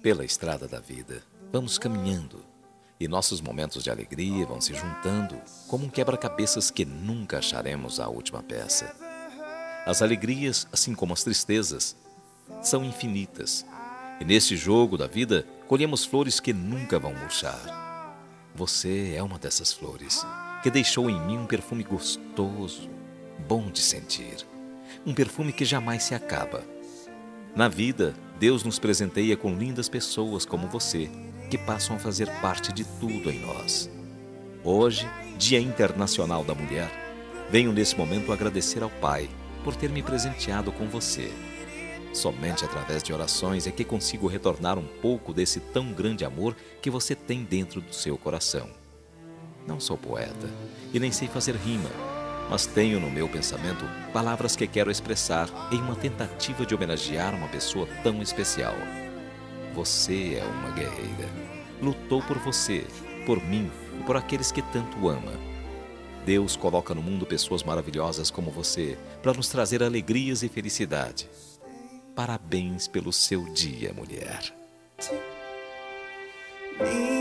Pela estrada da vida, vamos caminhando e nossos momentos de alegria vão se juntando como um quebra-cabeças que nunca acharemos a última peça. As alegrias, assim como as tristezas, são infinitas e neste jogo da vida colhemos flores que nunca vão murchar. Você é uma dessas flores que deixou em mim um perfume gostoso, bom de sentir, um perfume que jamais se acaba. Na vida, Deus nos presenteia com lindas pessoas como você, que passam a fazer parte de tudo em nós. Hoje, Dia Internacional da Mulher, venho nesse momento agradecer ao Pai por ter me presenteado com você. Somente através de orações é que consigo retornar um pouco desse tão grande amor que você tem dentro do seu coração. Não sou poeta e nem sei fazer rima, mas tenho no meu pensamento palavras que quero expressar em uma tentativa de homenagear uma pessoa tão especial. Você é uma guerreira. Lutou por você, por mim e por aqueles que tanto ama. Deus coloca no mundo pessoas maravilhosas como você para nos trazer alegrias e felicidade. Parabéns pelo seu dia, mulher.